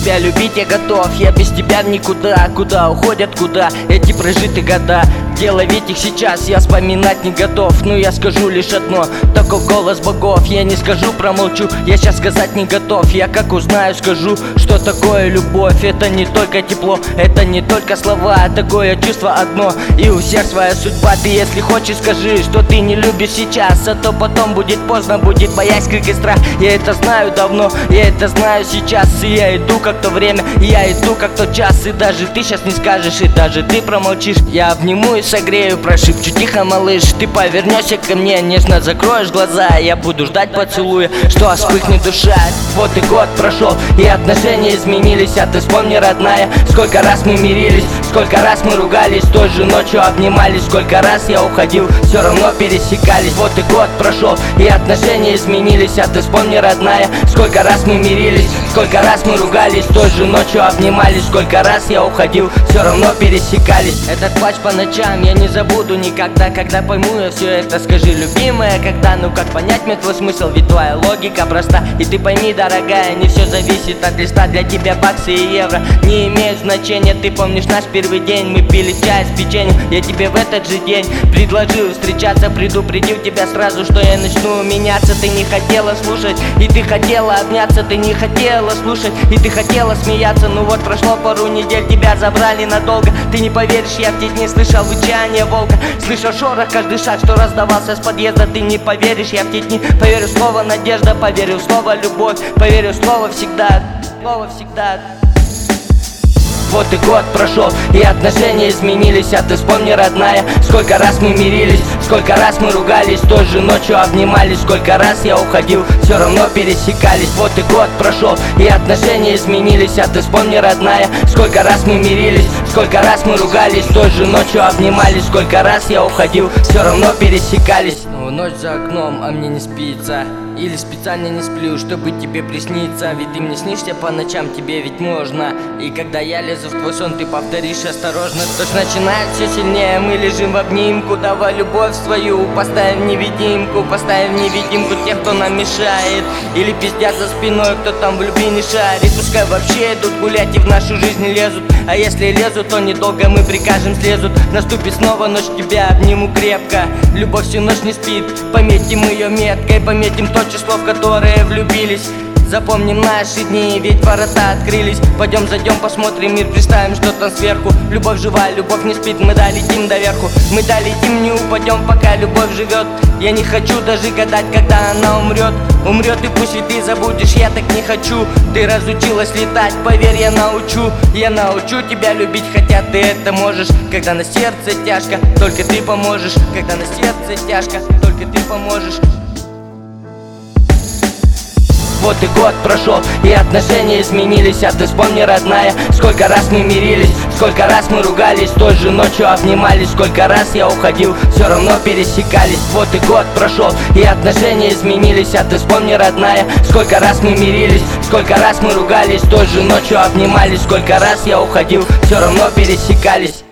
тебя любить я готов. Я без тебя в никуда, куда уходят, куда эти прожитые года. Дело ведь их сейчас я вспоминать не готов. Но я скажу лишь одно, таков голос богов. Я не скажу, промолчу, я сейчас сказать не готов. Я как узнаю, скажу, что такое любовь. Это не только тепло, это не только слова, такое чувство одно, и у всех своя судьба. Ты если хочешь, скажи, что ты не любишь сейчас, а то потом будет поздно, будет боязнь, крик и страх. Я это знаю давно, я это знаю сейчас. И я иду как то время, я иду как тот час. И даже ты сейчас не скажешь, и даже ты промолчишь. Я обниму и согрею, прошепчу тихо, малыш. Ты повернешься ко мне, нежно закроешь глаза. Я буду ждать поцелуя, что вспыхнет душа. Вот и год прошел, и отношения изменились. А ты вспомни, родная, сколько раз мы мирились, сколько раз мы ругались, той же ночью обнимались. Сколько раз я уходил, все равно пересекались. Вот и год прошел, и отношения изменились. А ты вспомни, родная, сколько раз мы мирились, сколько раз мы ругались, той же ночью обнимались. Сколько раз я уходил, все равно пересекались. Этот плач по ночам я не забуду никогда. Когда пойму я все это, скажи, любимая, когда? Ну как понять мне твой смысл, ведь твоя логика проста. И ты пойми, дорогая, не все зависит от листа. Для тебя баксы и евро не имеют значения. Ты помнишь наш первый день, мы пили чай с печеньем. Я тебе в этот же день предложил встречаться, предупредил тебя сразу, что я начну меняться. Ты не хотела слушать, и ты хотела обняться. Ты не хотела слушать, и ты хотела смеяться. Ну вот прошло пару недель, тебя забрали надолго. Ты не поверишь, я в те дни слышал рычание волка, слышал шорох, каждый шаг, что раздавался с подъезда. Ты не поверишь, я в те дни поверю в слово надежда, поверю в слово любовь, поверю в слово всегда, слово всегда. Вот и год прошел, и отношения изменились. А ты вспомни, родная, сколько раз мы мирились, сколько раз мы ругались, той же ночью обнимались. Сколько раз я уходил, все равно пересекались. Вот и год прошел, и отношения изменились. А ты вспомни, родная, сколько раз мы мирились, сколько раз мы ругались, той же ночью обнимались. Сколько раз я уходил, все равно пересекались. Ночь за окном, а мне не спится. Или специально не сплю, чтобы тебе присниться. Ведь ты мне снишься по ночам, тебе ведь можно. И когда я лезу в твой сон, ты повторишь осторожно. Дождь начинает все сильнее, мы лежим в обнимку. Давай любовь свою, поставим невидимку. Поставим невидимку тех, кто нам мешает. Или пиздят за спиной, кто там в любви не шарит. Пускай вообще идут гулять и в нашу жизнь лезут. А если лезут, то недолго мы прикажем слезут. Наступит снова ночь, тебя обниму крепко. Любовь всю ночь не спит, пометим ее меткой. Пометим то число, в которое влюбились. Запомним наши дни, ведь ворота открылись. Пойдем, зайдем, посмотрим мир, представим, что там сверху. Любовь живая, любовь не спит, мы долетим до верху. Мы долетим, не упадем, пока любовь живет. Я не хочу даже гадать, когда она умрет. Умрет и пусть и ты забудешь, я так не хочу. Ты разучилась летать, поверь, я научу. Я научу тебя любить, хотя ты это можешь. Когда на сердце тяжко, только ты поможешь. Когда на сердце тяжко, только ты поможешь. Вот и год прошел, и отношения изменились. А ты вспомни, родная, сколько раз мы мирились, сколько раз мы ругались, той же ночью обнимались. Сколько раз я уходил, все равно пересекались. Вот и год прошел, и отношения изменились. А ты вспомни, родная, сколько раз мы мирились, сколько раз мы ругались, той же ночью обнимались. Сколько раз я уходил, все равно пересекались.